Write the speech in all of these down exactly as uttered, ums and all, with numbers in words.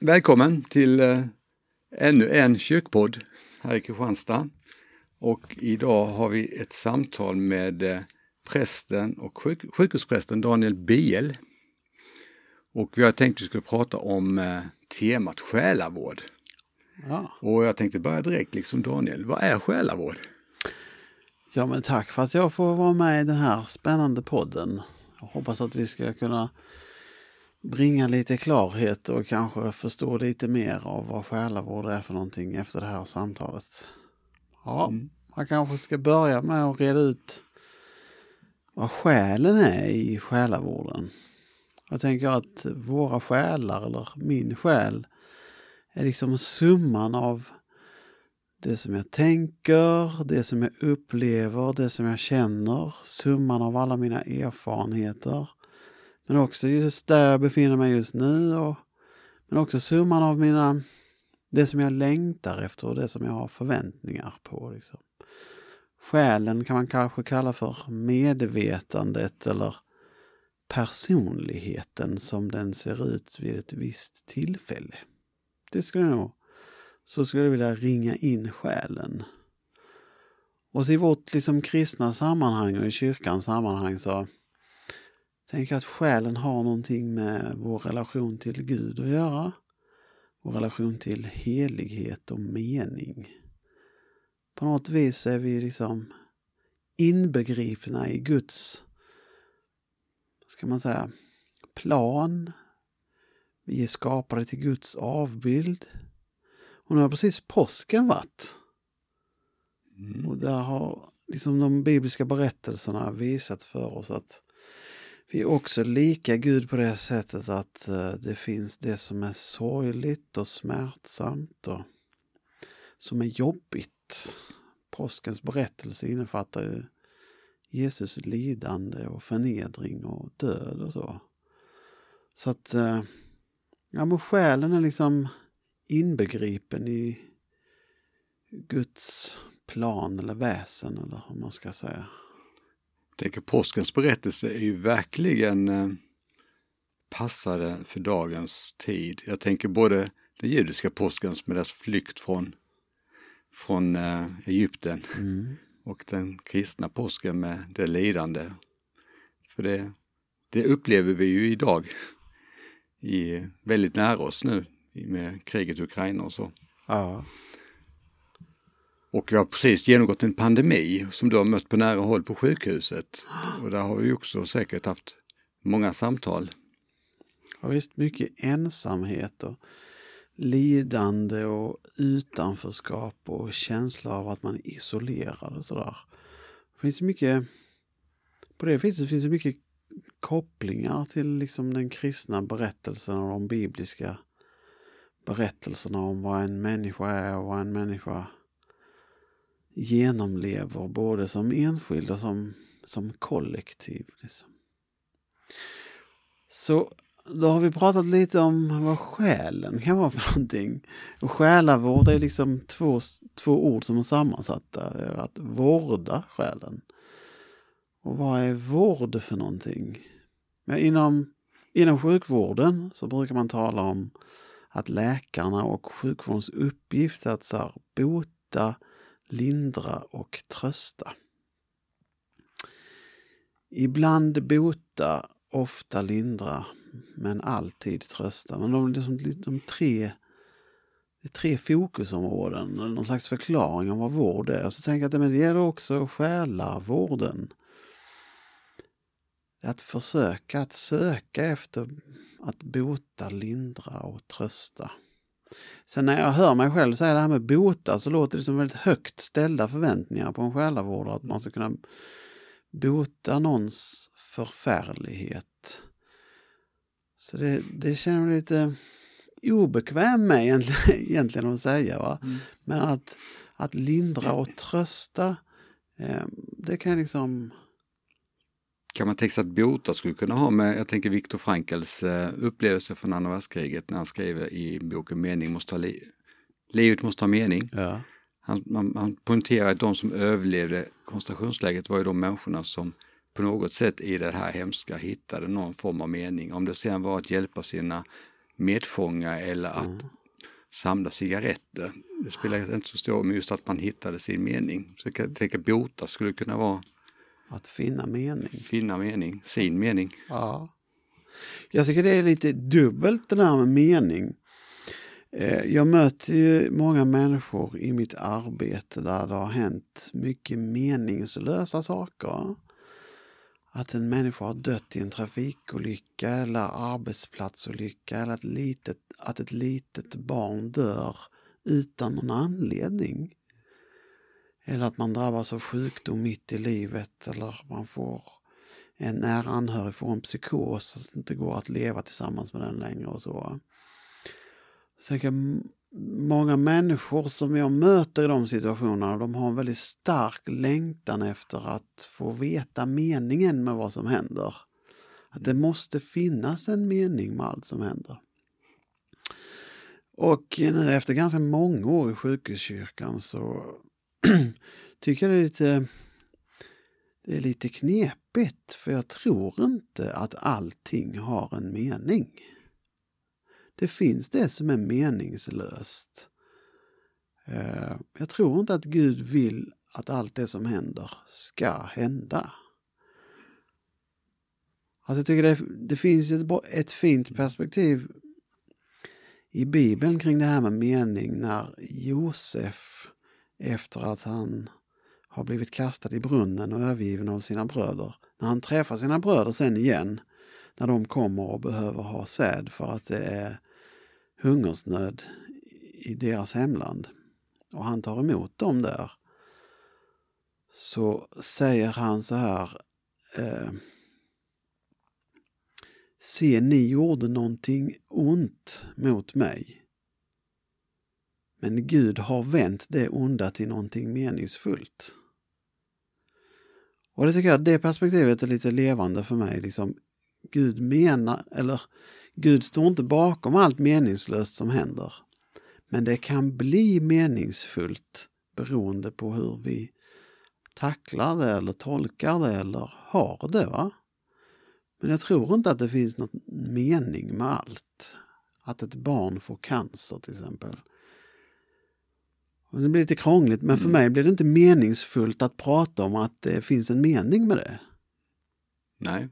Välkommen till eh, ännu en kyrkpodd här i Kristianstad. Och idag har vi ett samtal med eh, prästen och sjuk- sjukhusprästen Daniel Biel. Och vi har tänkt att vi skulle prata om eh, temat själavård. Ja. Och jag tänkte börja direkt liksom Daniel, vad är själavård? ja, men tack för att jag får vara med i den här spännande podden. Jag hoppas att vi ska kunna bringa lite klarhet och kanske förstå lite mer av vad själavård är för någonting efter det här samtalet. Ja, Mm. man kanske ska börja med att reda ut vad själen är i själavården. Jag tänker att våra själar, eller min själ, är liksom summan av det som jag tänker, det som jag upplever, det som jag känner, summan av alla mina erfarenheter. Men också just där jag befinner mig just nu, och, men också summan av mina, det som jag längtar efter och det som jag har förväntningar på. Liksom. Själen kan man kanske kalla för medvetandet eller personligheten som den ser ut vid ett visst tillfälle. Det skulle jag nog, så skulle jag vilja ringa in själen. Och så i vårt liksom kristna sammanhang och i kyrkans sammanhang så tänker jag att själen har någonting med vår relation till Gud att göra. Vår relation till helighet och mening. På något vis är vi liksom inbegripna i Guds, ska man säga, plan. Vi är skapade till Guds avbild. Och nu har precis påsken varit. Mm. Och där har liksom de bibliska berättelserna visat för oss att vi är också lika Gud på det sättet att uh, det finns det som är sorgligt och smärtsamt och som är jobbigt. Påskens berättelse innefattar ju Jesus lidande och förnedring och död och så. Så att uh, ja, men själen är liksom inbegripen i Guds plan eller väsen, eller hur man ska säga. Jag tänker påskens berättelse är ju verkligen eh, passade för dagens tid. Jag tänker både den judiska påskens med dess flykt från, från eh, Egypten Mm. och den kristna påsken med det lidande. För det, det upplever vi ju idag i, väldigt nära oss nu med kriget i Ukraina och så. Ja. Och vi har precis genomgått en pandemi som du har mött på nära håll på sjukhuset. Och där har vi också säkert haft många samtal. Och visst, mycket ensamhet och lidande och utanförskap och känsla av att man är isolerad och sådär. Det finns mycket, på det viset finns det mycket kopplingar till liksom den kristna berättelsen och de bibliska berättelserna om vad en människa är och vad en människa genomlever både som enskild och som, som kollektiv. Liksom. Så då har vi pratat lite om vad själen kan vara för någonting. Och själavård är liksom två, två ord som är sammansatta. Det är att vårda själen. Och vad är vård för någonting? Ja, inom, inom sjukvården så brukar man tala om att läkarna och sjukvårdens uppgift är att så här, bota, lindra och trösta. Ibland bota, ofta lindra, men alltid trösta. Men de, de, de tre, det är tre fokusområden, eller någon slags förklaring om vad vård är. Och så tänker jag att det gäller också själavården. Att försöka att söka efter att bota, lindra och trösta. Sen när jag hör mig själv säga det här med bota så låter det som väldigt högt ställda förväntningar på en själavård. Att man ska kunna bota någons förfärlighet. Så det, det känner jag lite obekväm med egentligen, egentligen att säga. Va? Mm. Men att, att lindra och trösta, eh, det kan liksom... Kan man tänka sig att bota skulle kunna ha med, jag tänker Viktor Frankls uh, upplevelse från andra världskriget när han skriver i boken Mening måste ha li- livet måste ha mening. Ja. Han, man, han poängterar att de som överlevde koncentrationsläget var ju de människorna som på något sätt i det här hemska hittade någon form av mening. Om det sen var att hjälpa sina medfånga eller att mm. samla cigaretter. Det spelar inte så stor roll, men just att man hittade sin mening. Så jag tänker bota skulle kunna vara att finna mening. Finna mening, sin mening. Ja. Jag tycker det är lite dubbelt det där med mening. Jag möter ju många människor i mitt arbete där det har hänt mycket meningslösa saker. Att en människa har dött i en trafikolycka eller arbetsplatsolycka eller ett litet, att ett litet barn dör utan någon anledning. Eller att man drabbas av sjukdom mitt i livet eller man får en nära anhörig får en psykos att det inte går att leva tillsammans med den längre och så. Så många människor som jag möter i de situationerna, de har en väldigt stark längtan efter att få veta meningen med vad som händer. Att det måste finnas en mening med allt som händer. Och nu efter ganska många år i sjukhuskyrkan så tycker jag det är lite, det är lite knepigt, för jag tror inte att allting har en mening. Det finns det som är meningslöst. Jag tror inte att Gud vill att allt det som händer ska hända. Alltså jag tycker det, det finns ett, ett fint perspektiv i Bibeln kring det här med mening när Josef, efter att han har blivit kastad i brunnen och övergiven av sina bröder, när han träffar sina bröder sen igen, när de kommer och behöver ha säd för att det är hungersnöd i deras hemland och han tar emot dem där, så säger han så här: eh, se, ni gjorde någonting ont mot mig, men Gud har vänt det onda till någonting meningsfullt. Och det tycker jag, det perspektivet är lite levande för mig. Liksom, Gud menar, eller Gud står inte bakom allt meningslöst som händer. Men det kan bli meningsfullt beroende på hur vi tacklar det eller tolkar det eller har det, va? Men jag tror inte att det finns någon mening med allt. Att ett barn får cancer till exempel. Och det blir lite krångligt, men för mm. mig blir det inte meningsfullt att prata om att det finns en mening med det. Nej.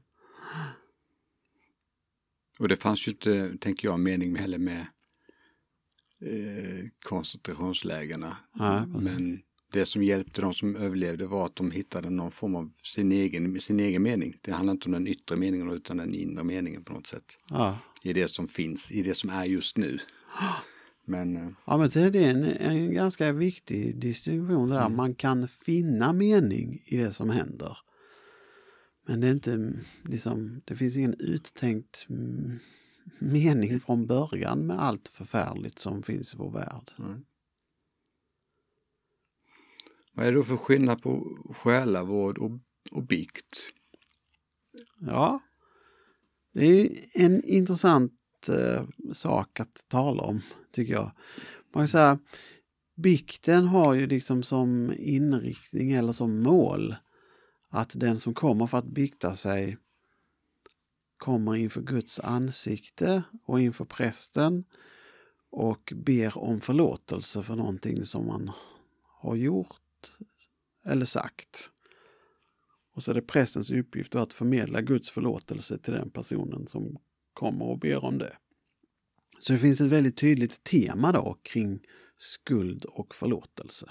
Och det fanns ju inte, tänker jag, mening med heller med eh, koncentrationslägerna. Ja, men det som hjälpte de som överlevde var att de hittade någon form av sin egen, sin egen mening. Det handlar inte om den yttre meningen utan den inre meningen på något sätt. Ja. I det som finns, i det som är just nu. Men, ja, men det är en, en ganska viktig distinktion där. Mm. Man kan finna mening i det som händer. Men det är inte liksom, det finns ingen uttänkt mening från början med allt förfärligt som finns i vår värld. Mm. Vad är det då för skillnad på själavård och, och bikt? Ja, det är en intressant eh, sak att tala om, tycker jag. Man kan säga, bikten har ju liksom som inriktning eller som mål att den som kommer för att bikta sig kommer inför Guds ansikte och inför prästen och ber om förlåtelse för någonting som man har gjort eller sagt. Och så är det prästens uppgift att förmedla Guds förlåtelse till den personen som kommer och ber om det. Så det finns ett väldigt tydligt tema då kring skuld och förlåtelse.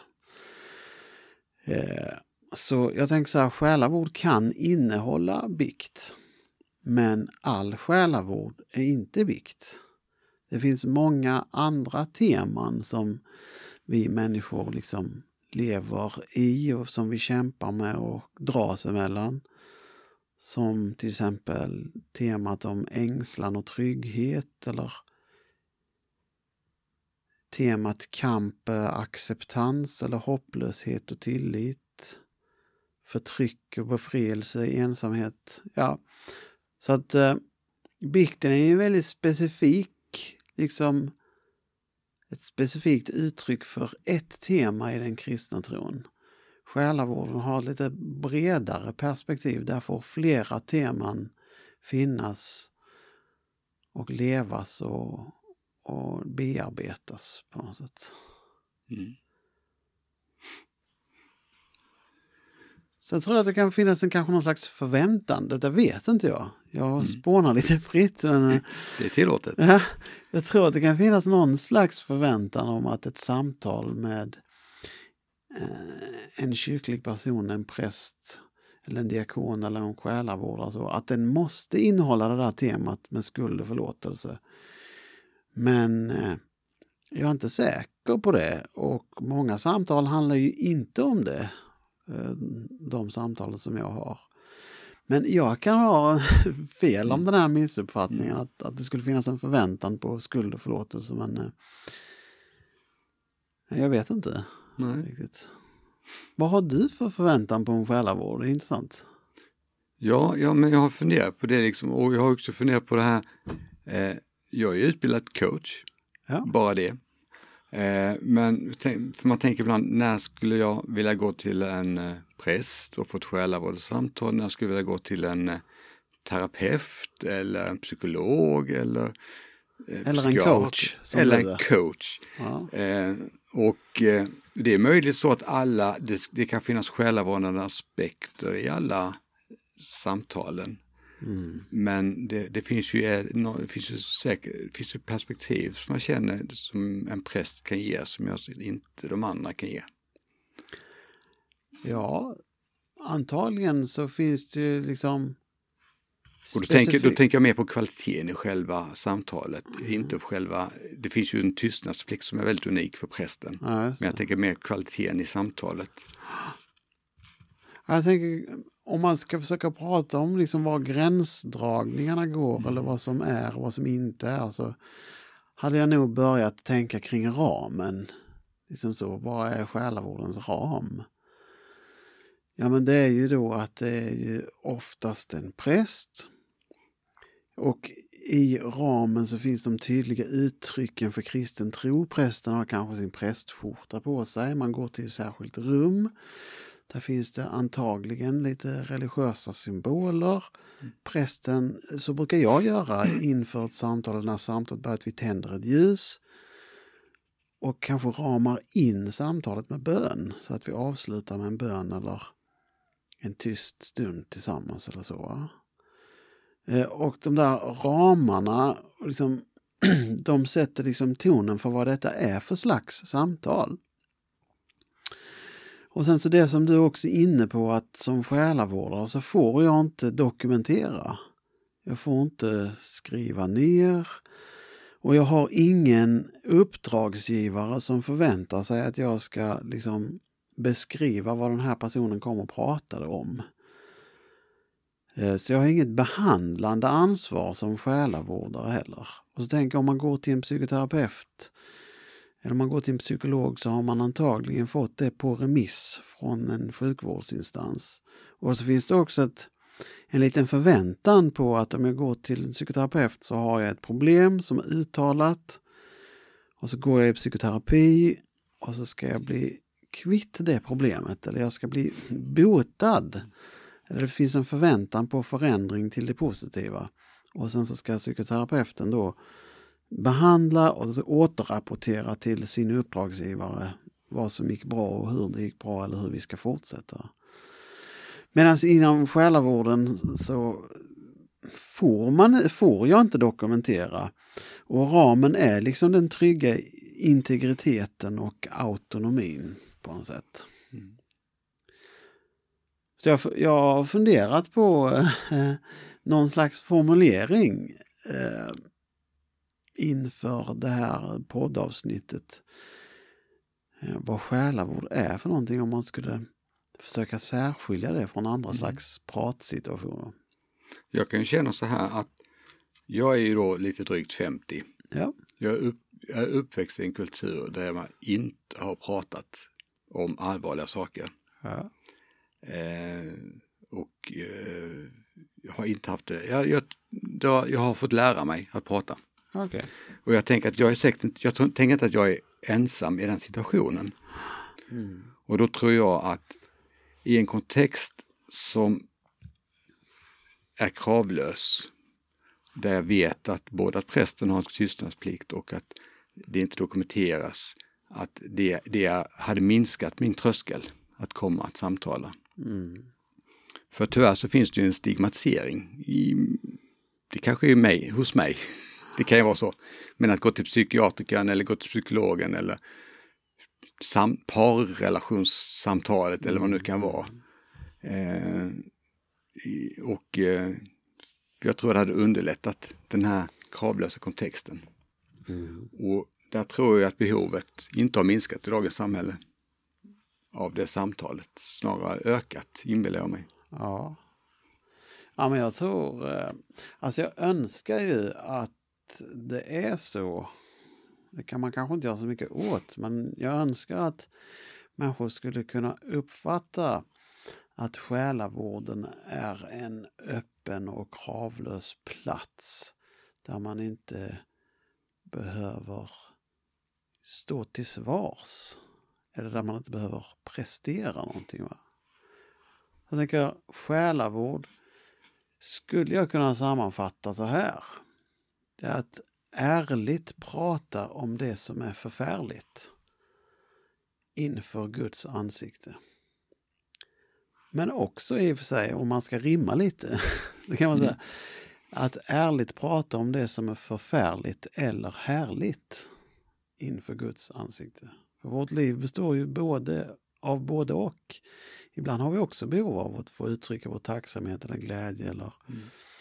Eh, så jag tänker så här, själavård kan innehålla bikt. Men all själavård är inte bikt. Det finns många andra teman som vi människor liksom lever i och som vi kämpar med och dras emellan. Som till exempel temat om ängslan och trygghet eller temat kamp, acceptans eller hopplöshet och tillit. Förtryck och befrielse, ensamhet. Ja, så att eh, bikten är ju väldigt specifik, liksom ett specifikt uttryck för ett tema i den kristna tron. Själavården har ett lite bredare perspektiv. Där får flera teman finnas. och levas och, och bearbetas på något sätt. Mm. Så jag tror att det kan finnas en kanske någon slags förväntan. Det vet inte jag. Jag Mm. spånar lite fritt. Men, Det är tillåtet. ja, jag tror att det kan finnas någon slags förväntan om att ett samtal med eh, en kyrklig person, en präst eller en diakon eller en själavårdare, så att den måste innehålla det där temat med skuld och förlåtelse. Men eh, jag är inte säker på det, och många samtal handlar ju inte om det, eh, de samtalen som jag har. Men jag kan ha fel om den här missuppfattningen, att, att det skulle finnas en förväntan på skuld och förlåtelse, men eh, jag vet inte. Nej. Riktigt. Vad har du för förväntan på en själavård? Det är intressant. Ja, ja, men jag har funderat på det liksom, och jag har också funderat på det här. Eh, jag är utbildad coach, Ja. bara det. Eh, men tänk, för man tänker ibland, när skulle jag vilja gå till en eh, präst och få ett själavårdssamtal? När skulle jag vilja gå till en eh, terapeut eller en psykolog eller eh, Eller en psykiater, coach, som eller du en är. coach. Ja. Eh, och eh, det är möjligt så att alla, det, det kan finnas själavårdande aspekter i alla samtalen. Mm. Men det, det finns ju, det finns ju säkert, det finns ju perspektiv som man känner som en präst kan ge, som jag inte de andra kan ge. Ja, antagligen så finns det ju liksom Och då, tänker, då tänker jag mer på kvaliteten i själva samtalet, mm. inte på själva, det finns ju en tystnadsplikt som är väldigt unik för prästen. Ja, men jag tänker mer kvaliteten i samtalet. Jag tänker, om man ska försöka prata om liksom var gränsdragningarna går, mm. eller vad som är och vad som inte är, så hade jag nog börjat tänka kring ramen. Liksom så, vad är själavårdens ram? Ja, men det är ju då att det är ju oftast en präst. Och i ramen så finns de tydliga uttrycken för kristen tro. Prästen har kanske sin prästskjorta på sig. Man går till ett särskilt rum. Där finns det antagligen lite religiösa symboler. Mm. Prästen, så brukar jag göra inför ett samtal, när samtalet börjar, att vi tänder ett ljus. Och kanske ramar in samtalet med bön. Så att vi avslutar med en bön eller en tyst stund tillsammans eller så. Och de där ramarna, liksom, de sätter liksom tonen för vad detta är för slags samtal. Och sen så det som du också är inne på, att som själavårdare så får jag inte dokumentera. Jag får inte skriva ner. Och jag har ingen uppdragsgivare som förväntar sig att jag ska liksom beskriva vad den här personen kommer att prata om. Så jag har inget behandlande ansvar som själavårdare heller. Och så tänker jag, om man går till en psykoterapeut eller om man går till en psykolog, så har man antagligen fått det på remiss från en sjukvårdsinstans. Och så finns det också ett, en liten förväntan på att om jag går till en psykoterapeut så har jag ett problem som är uttalat. Och så går jag i psykoterapi och så ska jag bli kvitt det problemet, eller jag ska bli botad. Eller det finns en förväntan på förändring till det positiva. Och sen så ska psykoterapeuten då behandla och så återrapportera till sin uppdragsgivare vad som gick bra och hur det gick bra, eller hur vi ska fortsätta. Medan inom själavården så får, man, får jag inte dokumentera. Och ramen är liksom den trygga integriteten och autonomin på något sätt. Mm. Så jag, jag har funderat på eh, någon slags formulering eh, inför det här poddavsnittet. Eh, vad själavård är för någonting, om man skulle försöka särskilja det från andra mm. slags pratsituationer. Jag kan ju känna så här att jag är ju då lite drygt femtio. Ja. Jag är, upp, jag är uppväxt i en kultur där man inte har pratat om allvarliga saker. Ja. Eh, och eh, jag har inte haft det. Jag, jag, då, jag har fått lära mig att prata. Okay. Och jag tänker att jag är säkert, jag tänker inte att jag är ensam i den situationen. Mm. Och då tror jag att i en kontext som är kravlös, där jag vet att både att prästen har en tystnadsplikt och att det inte dokumenteras, att det, det hade minskat min tröskel att komma att samtala. Mm. För tyvärr så finns det ju en stigmatisering. I, det kanske är mig, hos mig. Det kan ju vara så. Men att gå till psykiatrikern eller gå till psykologen eller sam, parrelationssamtalet mm. eller vad det nu kan vara. Eh, och eh, jag tror det hade underlättat den här kravlösa kontexten. Mm. Och där tror jag att behovet inte har minskat i dagens samhälle av det samtalet. Snarare ökat, inbillar jag mig. Ja. Ja, men jag tror, alltså jag önskar ju att det är så. Det kan man kanske inte göra så mycket åt, men jag önskar att människor skulle kunna uppfatta att själavården är en öppen och kravlös plats där man inte behöver stå till svars eller där man inte behöver prestera någonting. Va? Jag tänker, själavård skulle jag kunna sammanfatta så här. Det är att ärligt prata om det som är förfärligt inför Guds ansikte. Men också i och för sig, om man ska rimma lite, det kan man säga, att ärligt prata om det som är förfärligt eller härligt inför Guds ansikte. För vårt liv består ju både av både och. Ibland har vi också behov av att få uttrycka vår tacksamhet eller glädje eller mm.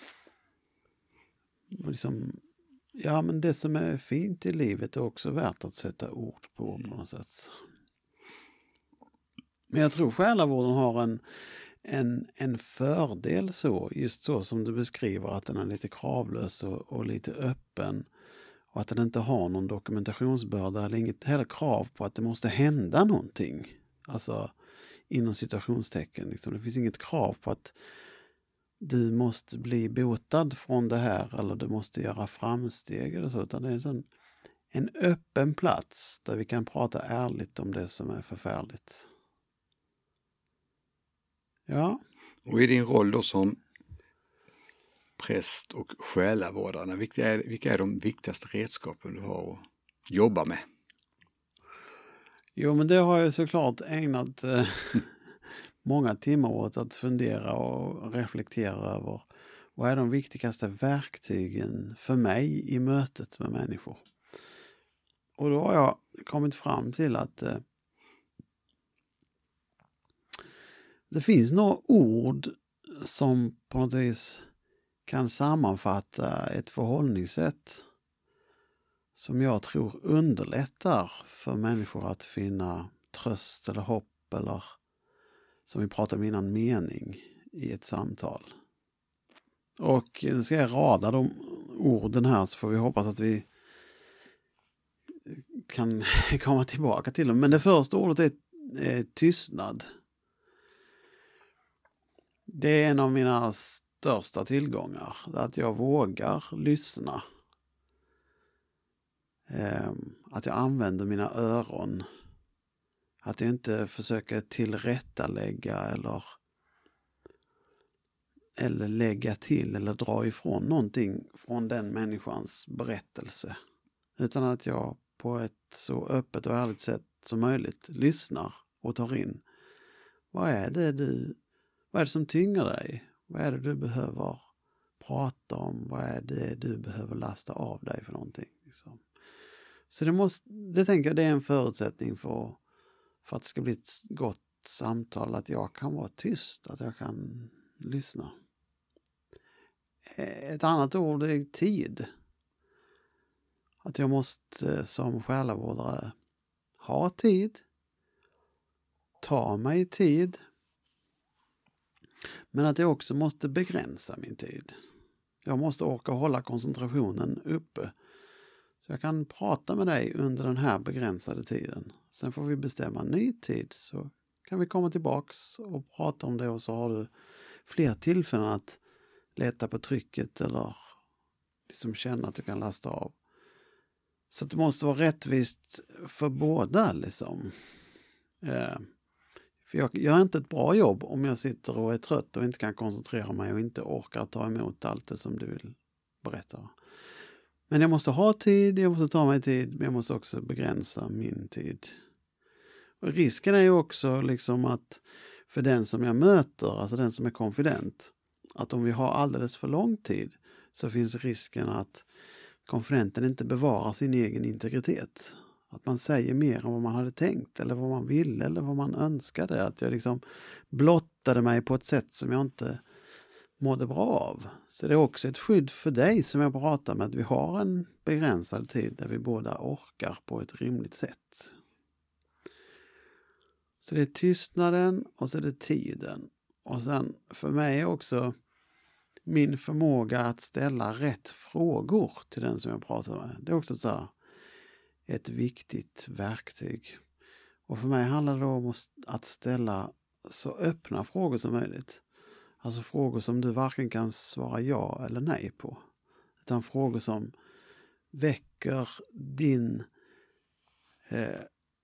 liksom, ja, men det som är fint i livet är också värt att sätta ord på på något sätt. Men jag tror själavården har en, en, en fördel så, just så som du beskriver, att den är lite kravlös och, och lite öppen och att den inte har någon dokumentationsbörda eller inget heller krav på att det måste hända någonting. Alltså inom situationstecken. Liksom. Det finns inget krav på att du måste bli botad från det här eller du måste göra framsteg eller så, utan det är en, sån, en öppen plats där vi kan prata ärligt om det som är förfärligt. Ja. Och i din roll då som präst och själavårdare, vilka är, vilka är de viktigaste redskapen du har att jobba med? Jo, men det har jag såklart ägnat eh, många timmar åt att fundera och reflektera över. Vad är de viktigaste verktygen för mig i mötet med människor? Och då har jag kommit fram till att eh, det finns några ord som på något vis kan sammanfatta ett förhållningssätt som jag tror underlättar för människor att finna tröst eller hopp eller, som vi pratade om innan, mening i ett samtal. Och nu ska jag rada de orden här så får vi hoppas att vi kan komma tillbaka till dem. Men det första ordet är, är tystnad. Det är en av mina största tillgångar. Att jag vågar lyssna. Att jag använder mina öron. Att jag inte försöker tillrättalägga eller, eller lägga till eller dra ifrån någonting från den människans berättelse. Utan att jag på ett så öppet och ärligt sätt som möjligt lyssnar och tar in. Vad är det du, vad är det som tynger dig? Vad är det du behöver prata om? Vad är det du behöver lasta av dig för någonting? Liksom. Så det, måste, det tänker jag det är en förutsättning för, för att det ska bli ett gott samtal. Att jag kan vara tyst, att jag kan lyssna. Ett annat ord är tid. Att jag måste som själavårdare ha tid. Ta mig tid. Men att jag också måste begränsa min tid. Jag måste orka hålla koncentrationen uppe. Så jag kan prata med dig under den här begränsade tiden. Sen får vi bestämma en ny tid så kan vi komma tillbaks och prata om det och så har du fler tillfällen att leta på trycket eller liksom känna att du kan lasta av. Så att det måste vara rättvist för båda liksom. Eh, för jag gör inte ett bra jobb om jag sitter och är trött och inte kan koncentrera mig och inte orkar ta emot allt det som du vill berätta. Men jag måste ha tid, jag måste ta mig tid, men jag måste också begränsa min tid. Och risken är ju också liksom att för den som jag möter, alltså den som är konfident, att om vi har alldeles för lång tid så finns risken att konfidenten inte bevarar sin egen integritet. Att man säger mer än vad man hade tänkt eller vad man ville eller vad man önskade. Att jag liksom blottade mig på ett sätt som jag inte mådde bra av. Så det är också ett skydd för dig som jag pratar med, att vi har en begränsad tid där vi båda orkar på ett rimligt sätt. Så det är tystnaden och så är det tiden. Och sen för mig är också min förmåga att ställa rätt frågor till den som jag pratar med. Det är också så här, ett viktigt verktyg. Och för mig handlar det om att ställa så öppna frågor som möjligt. Alltså frågor som du varken kan svara ja eller nej på. Utan frågor som väcker din eh,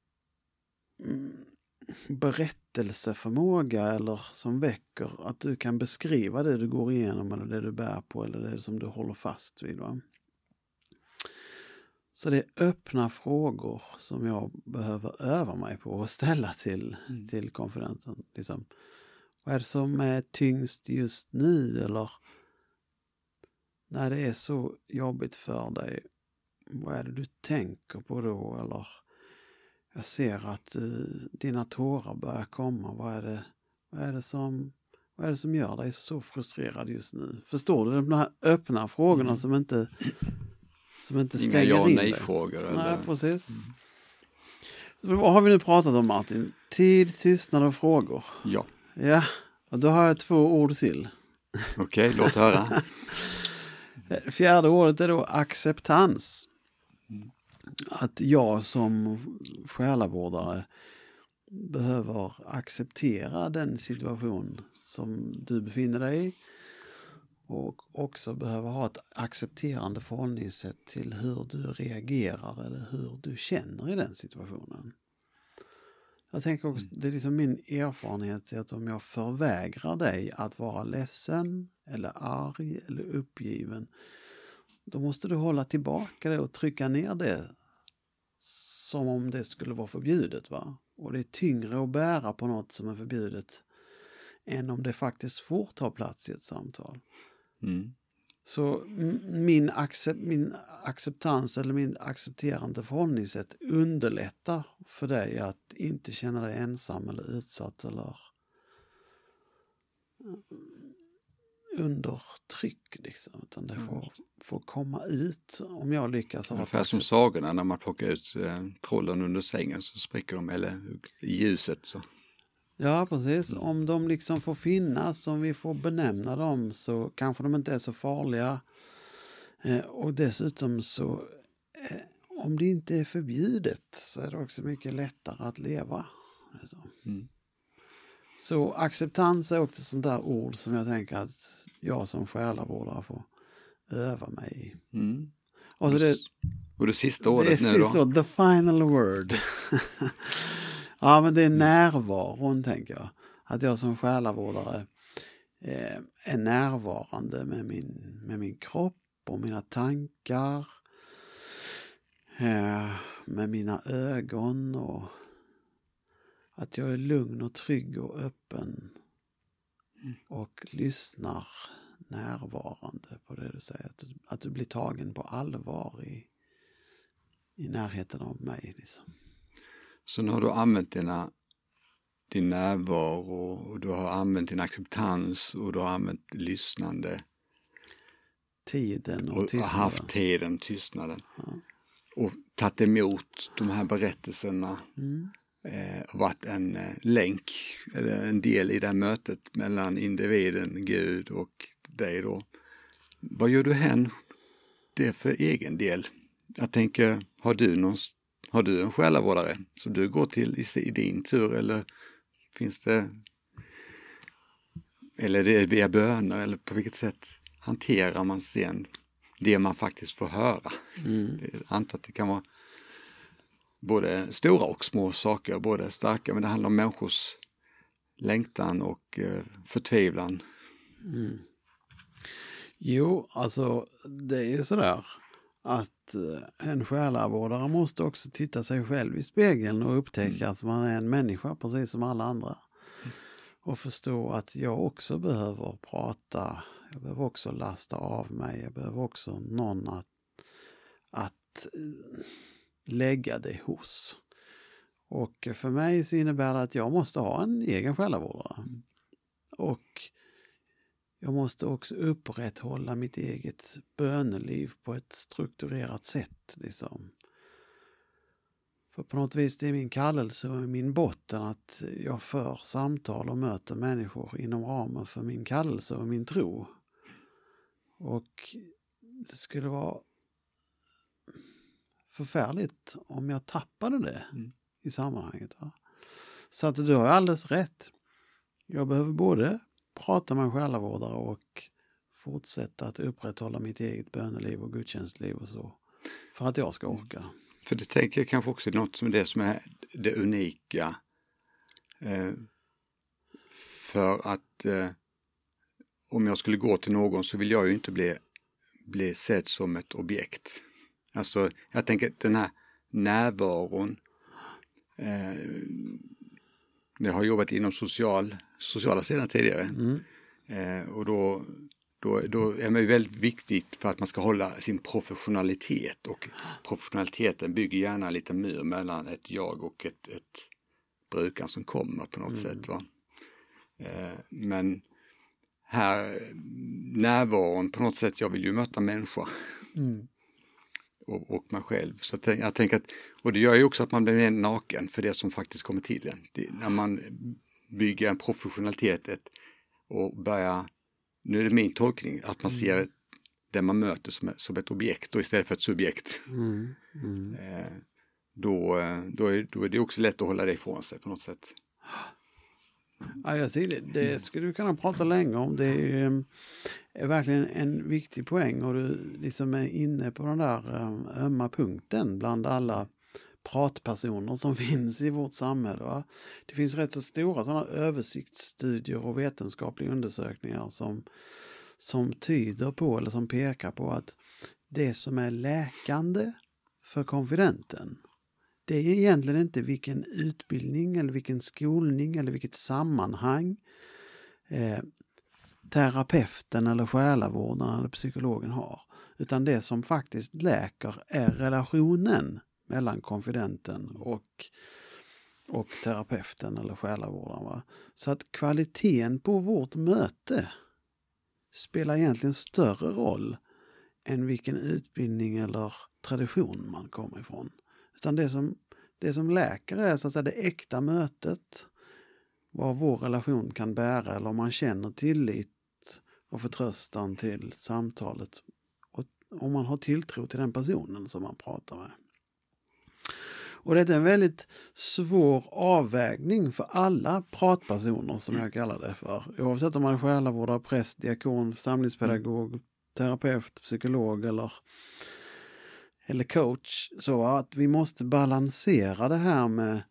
berättelseförmåga eller som väcker att du kan beskriva det du går igenom eller det du bär på eller det som du håller fast vid. Va? Så det är öppna frågor som jag behöver öva mig på och ställa till, mm. till konfidenten. Liksom, vad är det som är tyngst just nu? Eller när det är så jobbigt för dig, vad är det du tänker på då? Eller jag ser att uh, dina tårar börjar komma. Vad är det, vad är det som, vad är det som gör dig så frustrerad just nu? Förstår du de här öppna frågorna mm. som inte... Som inte Inga ja och nej-frågor. Nej, eller? Precis. Mm. Så vad har vi nu pratat om, Martin? Tid, tystnad och frågor. Ja. Ja, och då har jag två ord till. Okej, låt höra. Fjärde ordet är då acceptans. Mm. Att jag som själavårdare behöver acceptera den situation som du befinner dig i. Och också behöver ha ett accepterande förhållningssätt till hur du reagerar eller hur du känner i den situationen. Jag tänker också, det är liksom min erfarenhet att om jag förvägrar dig att vara ledsen eller arg eller uppgiven, då måste du hålla tillbaka det och trycka ner det som om det skulle vara förbjudet. Va? Och det är tyngre att bära på något som är förbjudet än om det faktiskt får ta plats i ett samtal. Mm. Så min, accept, min acceptans eller min accepterande förhållningssätt underlättar för dig att inte känna dig ensam eller utsatt eller under tryck liksom, utan det får, får komma ut om jag lyckas. Ungefär som sagorna när man plockar ut eh, trollen under sängen så spricker de, eller i ljuset så. Ja, precis. Mm. Om de liksom får finnas, om vi får benämna dem, så kanske de inte är så farliga. Eh, och dessutom så, eh, om det inte är förbjudet så är det också mycket lättare att leva. Mm. Så acceptans är också ett sånt där ord som jag tänker att jag som själavårdare får öva mig i. Mm. Och, så det, och det sista ordet det nu då? Sista, the final word. Ja, men det är närvaron, tänker jag. Att jag som själavårdare eh, är närvarande med min, med min kropp och mina tankar. Eh, med mina ögon och att jag är lugn och trygg och öppen. Och lyssnar närvarande på det du säger. Att du, att du blir tagen på allvar i, i närheten av mig, liksom. Så nu har du använt dina, din närvaro och du har använt din acceptans och du har använt lyssnande. Tiden och, och tystnaden. Och haft tiden, tystnaden. Ja. Och tagit emot de här berättelserna. Mm. Eh, och varit en eh, länk, eller en del i det här mötet mellan individen, Gud och dig då. Vad gör du hän det för egen del? Jag tänker, har du någon Har du en själavårdare som du går till i, i din tur, eller finns det, eller det är via böner, eller på vilket sätt hanterar man sen det man faktiskt får höra? Mm. Jag antar att det kan vara både stora och små saker, både starka, men det handlar om människors längtan och eh, förtvivlan. Mm. Jo, alltså det är ju sådär att en själavårdare måste också titta sig själv i spegeln och upptäcka mm. att man är en människa precis som alla andra. Mm. Och förstå att jag också behöver prata, jag behöver också lasta av mig, jag behöver också någon att, att lägga det hos. Och för mig så innebär det att jag måste ha en egen själavårdare. Mm. Och jag måste också upprätthålla mitt eget böneliv på ett strukturerat sätt. Liksom. För på något vis det är min kallelse och min botten att jag för samtal och möter människor inom ramen för min kallelse och min tro. Och det skulle vara förfärligt om jag tappade det mm. i sammanhanget. Va? Så att du har alldeles rätt. Jag behöver både prata med en själavårdare och fortsätta att upprätthålla mitt eget böneliv och gudstjänstliv och så. För att jag ska orka. För det tänker jag kanske också något som det som är det unika. Eh, för att eh, om jag skulle gå till någon så vill jag ju inte bli, bli sedd som ett objekt. Alltså jag tänker den här närvaron. Eh, jag har jobbat inom social, sociala sidan tidigare. Mm. Eh, och då, då, då är det väldigt viktigt för att man ska hålla sin professionalitet. Och professionaliteten bygger gärna lite mur mellan ett jag och ett, ett brukaren som kommer på något mm. sätt. Va? Eh, men här närvaron på något sätt, jag vill ju möta människor. Mm. Och, och mig själv. Så jag, jag tänker att, och det gör ju också att man blir mer naken för det som faktiskt kommer till en. Det, när man bygger en professionalitet ett, och börjar, nu är det min tolkning, att man mm. ser det man möter som, som ett objekt och istället för ett subjekt. Mm. Mm. Eh, då, då, är, då är det också lätt att hålla det ifrån sig på något sätt. Ja, jag tycker det, det skulle du kunna prata länge om. Det är, är verkligen en viktig poäng och du liksom är inne på den där ömma punkten bland alla pratpersoner som finns i vårt samhälle. Va? Det finns rätt så stora sådana översiktsstudier och vetenskapliga undersökningar som, som tyder på eller som pekar på att det som är läkande för konfidenten, det är egentligen inte vilken utbildning eller vilken skolning eller vilket sammanhang eh, terapeuten eller själavårdaren eller psykologen har. Utan det som faktiskt läker är relationen mellan konfidenten och, och terapeuten eller själavårdaren. Va? Så att kvaliteten på vårt möte spelar egentligen större roll än vilken utbildning eller tradition man kommer ifrån. Utan det som, det som läker är så att säga det äkta mötet, vad vår relation kan bära eller om man känner tillit och förtröstan till samtalet och om man har tilltro till den personen som man pratar med. Och det är en väldigt svår avvägning för alla pratpersoner som jag kallar det för. Oavsett om man är själavårdare, präst, diakon, samlingspedagog, terapeut, psykolog eller eller coach, så att vi måste balansera det här med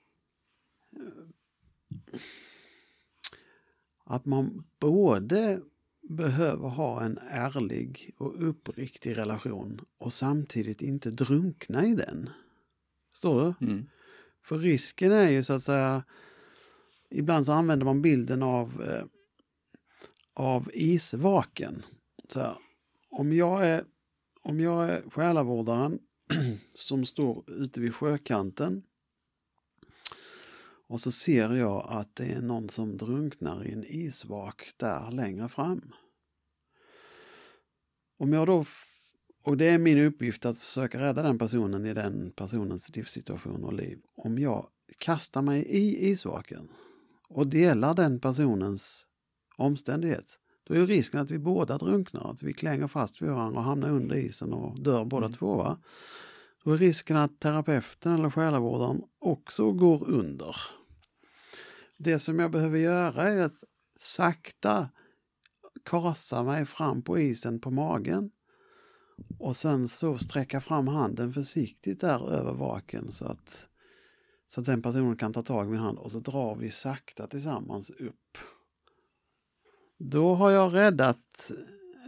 att man både behöver ha en ärlig och uppriktig relation och samtidigt inte drunkna i den. Förstår du? Mm. För risken är ju så att säga, ibland så använder man bilden av eh, av isvaken. Så här, om jag är Om jag är själavårdaren som står ute vid sjökanten och så ser jag att det är någon som drunknar i en isvak där längre fram. Om jag då, och det är min uppgift att försöka rädda den personen i den personens livssituation och liv. Om jag kastar mig i isvaken och delar den personens omständighet, då är risken att vi båda drunknar, att vi klänger fast vid varandra och hamnar under isen och dör båda mm. två. Va? Då är risken att terapeuten eller själavårdaren också går under. Det som jag behöver göra är att sakta kasa mig fram på isen på magen och sen så sträcka fram handen försiktigt där över vaken så att, så att den personen kan ta tag i min hand och så drar vi sakta tillsammans upp. Då har jag räddat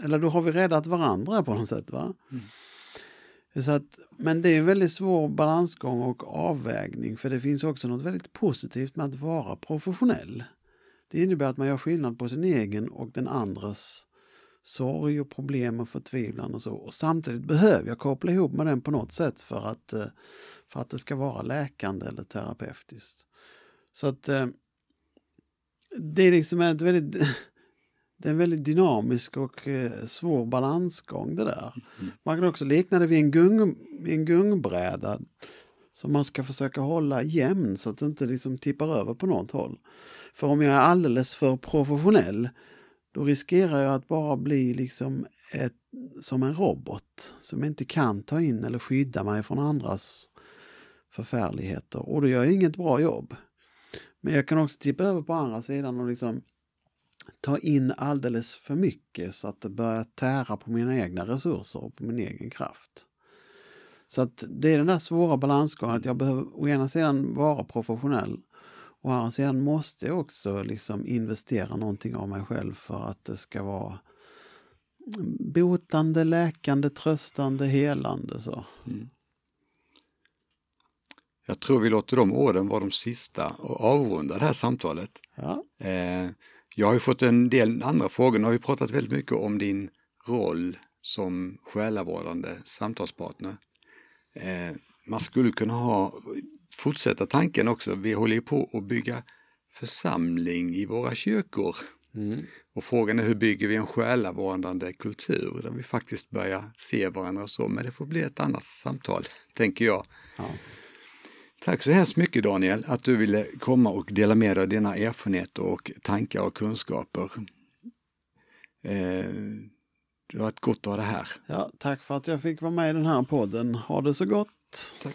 eller då har vi räddat varandra på något sätt, va? Mm. Så att, men det är en väldigt svår balansgång och avvägning, för det finns också något väldigt positivt med att vara professionell. Det innebär att man gör skillnad på sin egen och den andras sorg och problem och förtvivlan och så. Och samtidigt behöver jag koppla ihop med den på något sätt för att, för att det ska vara läkande eller terapeutiskt. Så att det är liksom ett väldigt, det är en väldigt dynamisk och svår balansgång det där. Mm. Man kan också likna det vid en, gung, en gungbräda som man ska försöka hålla jämn så att det inte liksom tippar över på något håll. För om jag är alldeles för professionell, då riskerar jag att bara bli liksom ett, som en robot som inte kan ta in eller skydda mig från andras förfärligheter. Och då gör jag inget bra jobb. Men jag kan också tippa över på andra sidan och liksom ta in alldeles för mycket så att det börjar tära på mina egna resurser och på min egen kraft. Så att det är den där svåra balansgången att jag behöver å ena sidan vara professionell och å andra sidan måste jag också liksom investera någonting av mig själv för att det ska vara botande, läkande, tröstande, helande. Så. Mm. Jag tror vi låter de orden vara de sista och avrunda det här samtalet. Ja. Eh, jag har ju fått en del andra frågor. Nu har vi pratat väldigt mycket om din roll som själavårdande samtalspartner. Eh, man skulle kunna ha, fortsätta tanken också. Vi håller ju på att bygga församling i våra kyrkor. Mm. Och frågan är hur bygger vi en själavårdande kultur där vi faktiskt börjar se varandra och så. Men det får bli ett annat samtal, tänker jag. Ja. Tack så hemskt mycket Daniel att du ville komma och dela med dig av dina erfarenheter och tankar och kunskaper. Eh, det var ett gott att ha det här. Ja, tack för att jag fick vara med i den här podden. Ha det så gott. Tack.